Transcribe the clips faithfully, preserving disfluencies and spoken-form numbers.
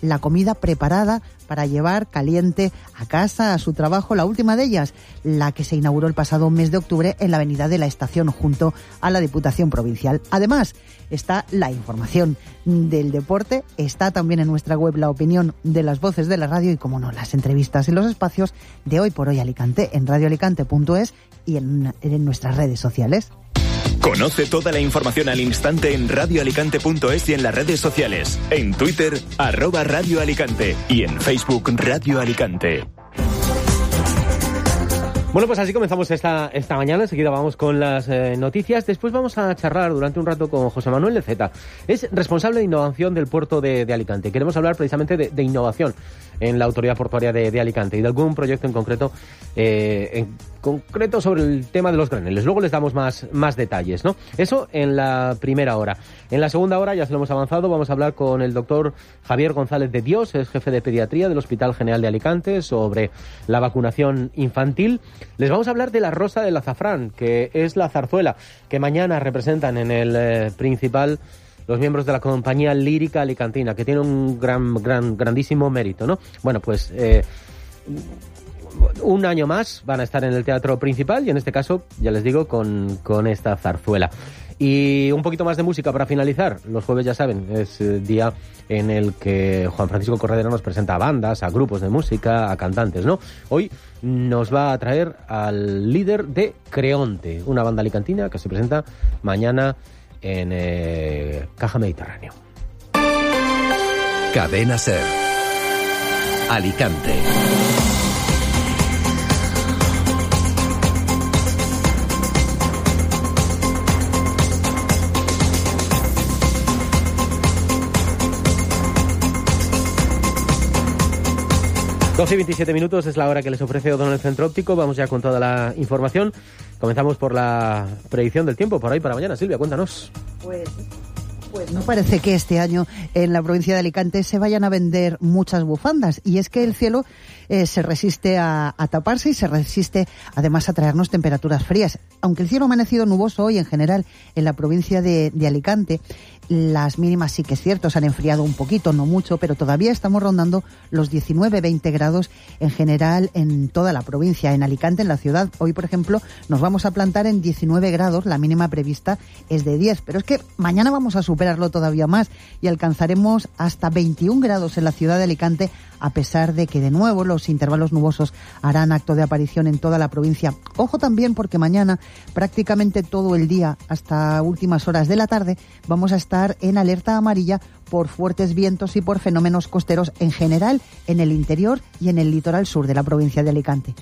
la comida preparada para llevar caliente a casa, a su trabajo. La última de ellas, la que se inauguró el pasado mes de octubre en la avenida de la Estación junto a la Diputación Provincial. Además, está la información del deporte, está también en nuestra web la opinión de las voces de la radio y, como no, las entrevistas y los espacios de Hoy por Hoy Alicante en radio alicante punto es y en, en nuestras redes sociales. Conoce toda la información al instante en radio alicante punto es y en las redes sociales. En Twitter, arroba Radio Alicante y en Facebook Radio Alicante. Bueno, pues así comenzamos esta, esta mañana. Enseguida vamos con las eh, noticias. Después vamos a charlar durante un rato con José Manuel Leceta. Es responsable de innovación del puerto de, de Alicante. Queremos hablar precisamente de, de innovación en la autoridad portuaria de, de Alicante y de algún proyecto en concreto, eh, en concreto sobre el tema de los graneles. Luego les damos más, más detalles, ¿no? Eso en la primera hora. En la segunda hora, ya se lo hemos avanzado, vamos a hablar con el doctor Javier González de Dios, es jefe de pediatría del Hospital General de Alicante, sobre la vacunación infantil. Les vamos a hablar de la rosa del azafrán, que es la zarzuela que mañana representan en el eh, principal los miembros de la compañía lírica alicantina, que tiene un gran, gran, grandísimo mérito, ¿no? Bueno, pues eh, un año más van a estar en el teatro principal y en este caso, ya les digo, con, con esta zarzuela. Y un poquito más de música para finalizar. Los jueves, ya saben, es el día en el que Juan Francisco Corredera nos presenta a bandas, a grupos de música, a cantantes, ¿no? Hoy nos va a traer al líder de Creonte, una banda alicantina que se presenta mañana en eh, Caja Mediterráneo. Cadena SER. Alicante. doce y veintisiete minutos es la hora que les ofrece O'Donnell Centro Óptico. Vamos ya con toda la información. Comenzamos por la predicción del tiempo por ahí para mañana. Silvia, cuéntanos. Pues, pues no parece que este año en la provincia de Alicante se vayan a vender muchas bufandas. Y es que el cielo eh, se resiste a, a taparse y se resiste además a traernos temperaturas frías. Aunque el cielo ha amanecido nuboso hoy en general en la provincia de, de Alicante, las mínimas sí que es cierto, se han enfriado un poquito, no mucho, pero todavía estamos rondando los diecinueve veinte grados en general en toda la provincia. En Alicante, en la ciudad, hoy, por ejemplo, nos vamos a plantar en diecinueve grados, la mínima prevista es de diez. Pero es que mañana vamos a superarlo todavía más y alcanzaremos hasta veintiún grados en la ciudad de Alicante, a pesar de que, de nuevo, los intervalos nubosos harán acto de aparición en toda la provincia. Ojo también, porque mañana, prácticamente todo el día, hasta últimas horas de la tarde, vamos a estar en alerta amarilla por fuertes vientos y por fenómenos costeros en general en el interior y en el litoral sur de la provincia de Alicante.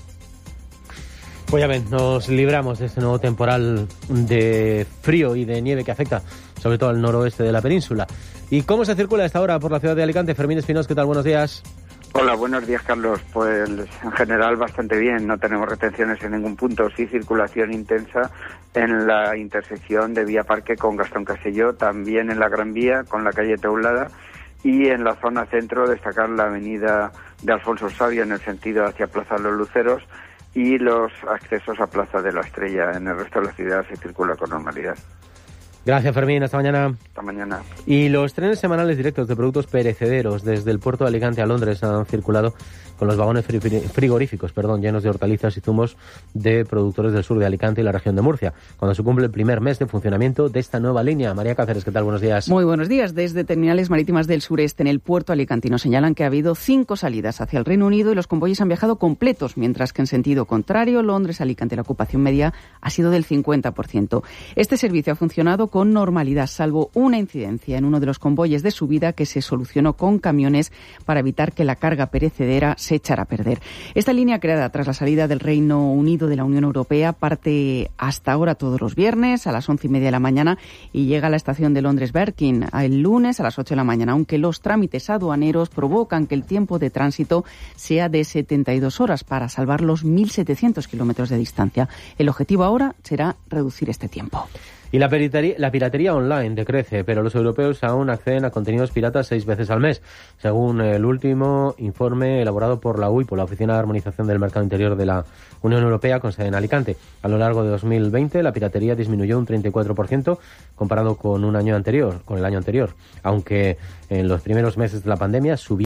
Pues ya ven, nos libramos de este nuevo temporal de frío y de nieve que afecta sobre todo al noroeste de la península. ¿Y cómo se circula a esta hora por la ciudad de Alicante? Fermín Espinós, ¿qué tal? Buenos días. Hola, buenos días, Carlos. Pues en general bastante bien, no tenemos retenciones en ningún punto, sí circulación intensa en la intersección de Vía Parque con Gastón Castelló, también en la Gran Vía con la calle Teulada y en la zona centro destacar la avenida de Alfonso Sabio en el sentido hacia Plaza Los Luceros y los accesos a Plaza de la Estrella. En el resto de la ciudad se circula con normalidad. Gracias, Fermín. Hasta mañana. Hasta mañana. Y los trenes semanales directos de productos perecederos desde el puerto de Alicante a Londres han circulado con los vagones frigoríficos, perdón, llenos de hortalizas y zumos de productores del sur de Alicante y la región de Murcia, cuando se cumple el primer mes de funcionamiento de esta nueva línea. María Cáceres, ¿qué tal? Buenos días. Muy buenos días. Desde terminales marítimas del sureste en el puerto alicantino señalan que ha habido cinco salidas hacia el Reino Unido y los convoyes han viajado completos, mientras que en sentido contrario, Londres-Alicante, la ocupación media ha sido del cincuenta por ciento. Este servicio ha funcionado con normalidad, salvo una incidencia en uno de los convoyes de subida que se solucionó con camiones para evitar que la carga perecedera se echara a perder. Esta línea, creada tras la salida del Reino Unido de la Unión Europea, parte hasta ahora todos los viernes a las once y media de la mañana y llega a la estación de Londres-Berkin el lunes a las ocho de la mañana, aunque los trámites aduaneros provocan que el tiempo de tránsito sea de setenta y dos horas para salvar los mil setecientos kilómetros de distancia. El objetivo ahora será reducir este tiempo. Y la piratería, la piratería online decrece, pero los europeos aún acceden a contenidos piratas seis veces al mes, según el último informe elaborado por la U I, por la Oficina de Armonización del Mercado Interior de la Unión Europea, con sede en Alicante. A lo largo de dos mil veinte, la piratería disminuyó un treinta y cuatro por ciento comparado con un año anterior, con el año anterior, aunque en los primeros meses de la pandemia subió